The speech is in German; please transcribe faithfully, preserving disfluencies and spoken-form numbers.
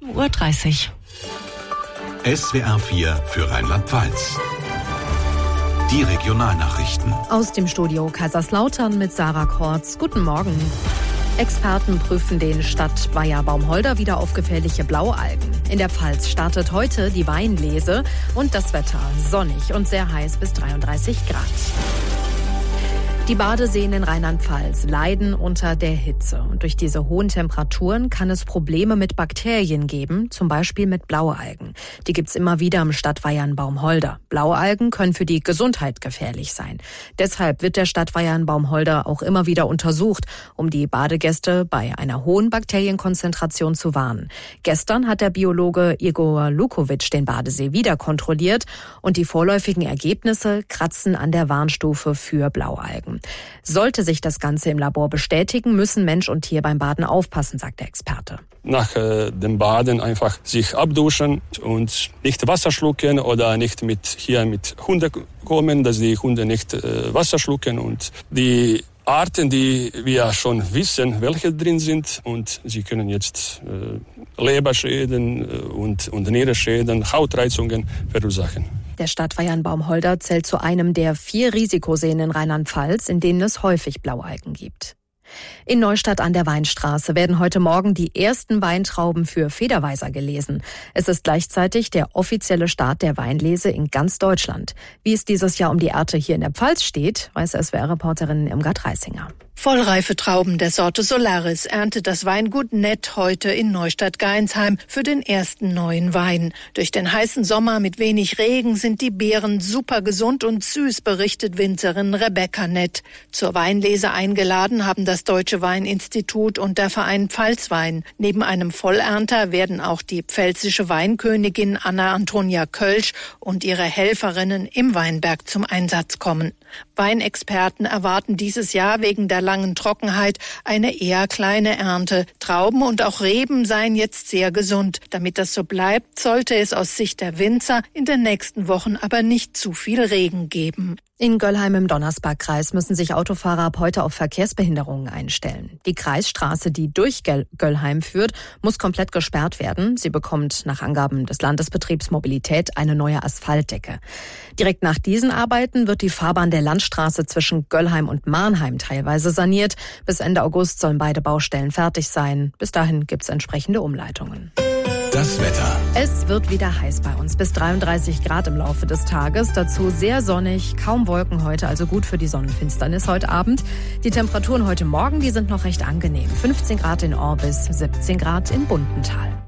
Uhr dreißig. S W R vier für Rheinland-Pfalz. Die Regionalnachrichten. Aus dem Studio Kaiserslautern mit Sarah Kortz. Guten Morgen. Experten prüfen den Stadtweiher Baumholder wieder auf gefährliche Blaualgen. In der Pfalz startet heute die Weinlese und das Wetter sonnig und sehr heiß bis dreiunddreißig Grad. Die Badeseen in Rheinland-Pfalz leiden unter der Hitze. Und durch diese hohen Temperaturen kann es Probleme mit Bakterien geben, zum Beispiel mit Blaualgen. Die gibt's immer wieder im Stadtweiher Baumholder. Blaualgen können für die Gesundheit gefährlich sein. Deshalb wird der Stadtweiher Baumholder auch immer wieder untersucht, um die Badegäste bei einer hohen Bakterienkonzentration zu warnen. Gestern hat der Biologe Igor Lukovic den Badesee wieder kontrolliert und die vorläufigen Ergebnisse kratzen an der Warnstufe für Blaualgen. Sollte sich das Ganze im Labor bestätigen, müssen Mensch und Tier beim Baden aufpassen, sagt der Experte. Nach äh, dem Baden einfach sich abduschen und nicht Wasser schlucken oder nicht mit hier mit Hunden kommen, dass die Hunde nicht äh, Wasser schlucken und die Arten, die wir schon wissen, welche drin sind und sie können jetzt äh, Leberschäden und, und Nierenschäden, Hautreizungen verursachen. Der Stadtweiher Baumholder zählt zu einem der vier Risikoseen in Rheinland-Pfalz, in denen es häufig Blaualgen gibt. In Neustadt an der Weinstraße werden heute Morgen die ersten Weintrauben für Federweiser gelesen. Es ist gleichzeitig der offizielle Start der Weinlese in ganz Deutschland. Wie es dieses Jahr um die Ernte hier in der Pfalz steht, weiß S W R-Reporterin Irmgard Reisinger. Vollreife Trauben der Sorte Solaris erntet das Weingut Nett heute in Neustadt-Gainsheim für den ersten neuen Wein. Durch den heißen Sommer mit wenig Regen sind die Beeren super gesund und süß, berichtet Winzerin Rebecca Nett. Zur Weinlese eingeladen haben das Deutsche Weininstitut und der Verein Pfalzwein. Neben einem Vollernter werden auch die pfälzische Weinkönigin Anna Antonia Kölsch und ihre Helferinnen im Weinberg zum Einsatz kommen. Weinexperten erwarten dieses Jahr wegen der langen Trockenheit eine eher kleine Ernte. Trauben und auch Reben seien jetzt sehr gesund. Damit das so bleibt, sollte es aus Sicht der Winzer in den nächsten Wochen aber nicht zu viel Regen geben. In Göllheim im Donnersbergkreis müssen sich Autofahrer ab heute auf Verkehrsbehinderungen einstellen. Die Kreisstraße, die durch Göllheim führt, muss komplett gesperrt werden. Sie bekommt nach Angaben des Landesbetriebs Mobilität eine neue Asphaltdecke. Direkt nach diesen Arbeiten wird die Fahrbahn der Landstraße zwischen Göllheim und Marnheim teilweise saniert. Bis Ende August sollen beide Baustellen fertig sein. Bis dahin gibt es entsprechende Umleitungen. Das Wetter. Es wird wieder heiß bei uns, bis dreiunddreißig Grad im Laufe des Tages. Dazu sehr sonnig, kaum Wolken heute, also gut für die Sonnenfinsternis heute Abend. Die Temperaturen heute Morgen, die sind noch recht angenehm. fünfzehn Grad in Orbis, siebzehn Grad in Bundenthal.